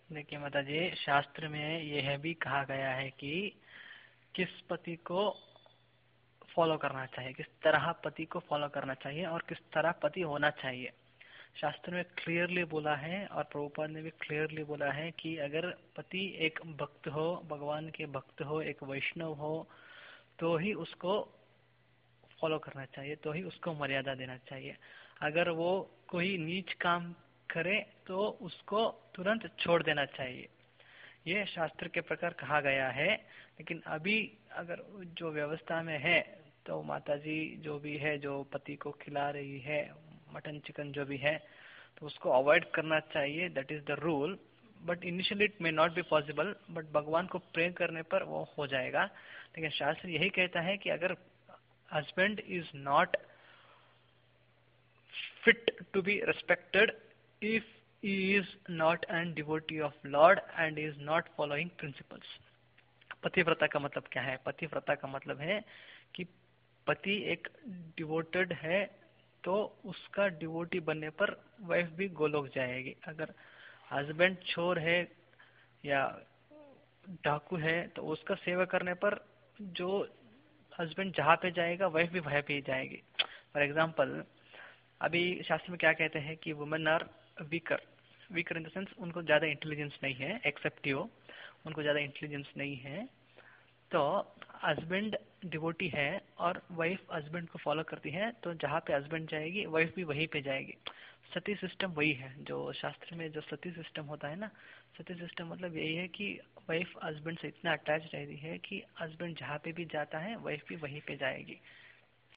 देखिए माता जी, शास्त्र में यह भी कहा गया है कि किस पति को फॉलो करना चाहिए, किस तरह पति को फॉलो करना चाहिए और किस तरह पति होना चाहिए। शास्त्र में क्लियरली बोला है और प्रभुपाद ने भी क्लियरली बोला है कि अगर पति एक भक्त हो, भगवान के भक्त हो, एक वैष्णव हो, तो ही उसको फॉलो करना चाहिए, तो ही उसको मर्यादा देना चाहिए। अगर वो कोई नीच काम करे तो उसको तुरंत छोड़ देना चाहिए। ये शास्त्र के प्रकार कहा गया है। लेकिन अभी अगर जो व्यवस्था में है, तो माता जी जो भी है, जो पति को खिला रही है मटन चिकन जो भी है, तो उसको अवॉइड करना चाहिए। That is the rule. But initially it may not be possible, but भगवान को प्रे करने पर वो हो जाएगा। लेकिन शास्त्र यही कहता है कि अगर husband is not fit to be respected if he is not an devotee of Lord and is not following principles। पतिव्रता का मतलब क्या है? पतिव्रता का मतलब है कि पति एक डिवोटेड है तो उसका डिवोटी बनने पर वाइफ भी गोलोक जाएगी। अगर हस्बैंड चोर है या डाकू है तो उसका सेवा करने पर जो हस्बैंड जहाँ पे जाएगा वाइफ भी वहीं पे ही जाएगी। फॉर एग्जाम्पल, अभी शास्त्र में क्या कहते हैं कि women are weaker. Weaker in the sense उनको ज़्यादा इंटेलिजेंस नहीं है, एक्सेप्ट यो, उनको ज़्यादा इंटेलिजेंस नहीं है। तो हस्बैंड डिवोटी है और वाइफ हस्बैंड को फॉलो करती है, तो जहाँ पे हस्बैंड जाएगी वाइफ भी वहीं पे जाएगी। सती सिस्टम वही है जो शास्त्र में जो सती सिस्टम होता है ना। सती सिस्टम मतलब यही है कि वाइफ हस्बैंड से इतना अटैच रहती है कि हस्बैंड जहाँ पे भी जाता है वाइफ भी वहीं पे जाएगी।